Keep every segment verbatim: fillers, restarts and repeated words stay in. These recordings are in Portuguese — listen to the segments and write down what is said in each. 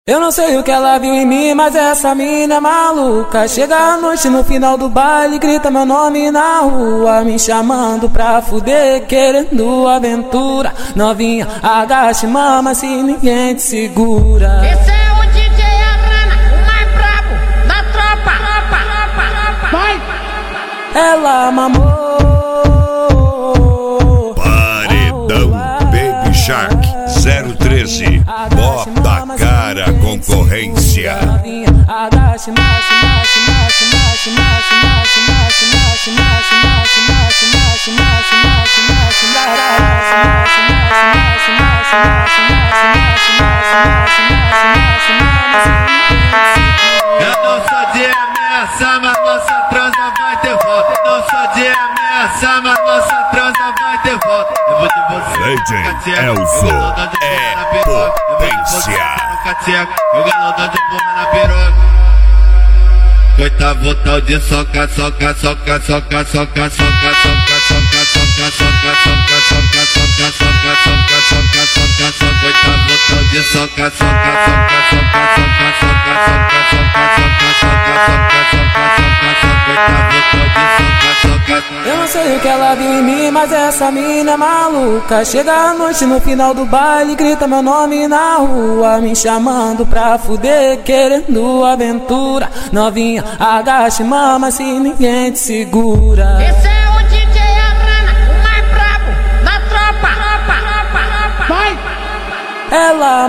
Eu não sei o que ela viu em mim, mas essa mina é maluca. Chega à noite no final do baile, grita meu nome na rua, me chamando pra fuder, querendo aventura. Novinha, agache mama se ninguém te segura. Esse é o D J Arana, o mais brabo da tropa. Vai! Ela mamou. Paredão Baby Shark zero treze. Bota a cara a concorrência. Agache, mache, mache, mache, mache, mache, mache, mache, mache, mache, mache, mache, mache, mache, mache, mache, Eu não sou de ameaça, mas nossa transa vai ter volta. Não sou de ameaça, mas nossa transa vai ter volta. Eu vou de você, Legend Elzo é potência. Eu galo dando porra na piroca. Coitado tal de soca, soca, soca, soca, soca, soca, soca, soca, soca, soca, soca, soca, soca, soca, soca, soca, soca, soca. Coitado tal de soca, soca, soca, soca, soca, soca, soca, soca, soca, soca, soca, soca, soca. Coitado tal de soca, soca. Eu não sei o que ela viu em mim, mas essa mina é maluca. Chega à noite no final do baile, grita meu nome na rua, me chamando pra fuder, querendo aventura. Novinha, agache mama se ninguém te segura. Esse é o D J Arana, o mais brabo da tropa. Vai! Ela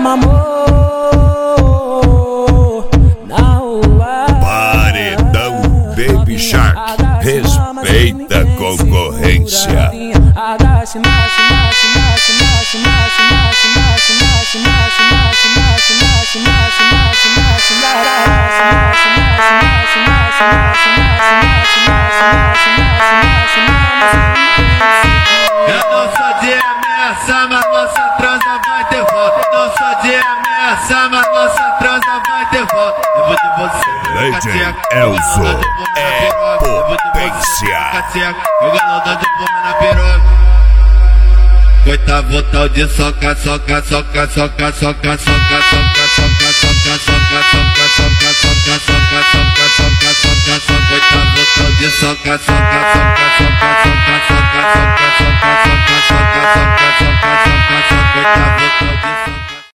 mamou na rua. Paredão Baby Shark, respeita a concorrência. Agache, mache, mache, mache, mache, mache, mache, mache, mache, mache, mache, mache, mache, mache, mache, mache, Eu não sou de ameaça, mas nossa transa vai ter volta. Não sou de ameaça, mas nossa transa vai ter volta. Eu vou de você, Legend Elzo é potência. Eu galo dando porra na piroca. Coitado tal de soca, soca, soca, soca, soca, soca, soca, soca, soca, soca, soca, soca, soca, soca, soca, soca, soca, soca. Coitado tal de soca, soca, soca, soca, soca, soca, soca, soca, soca, soca, soca, soca, soca. Coitado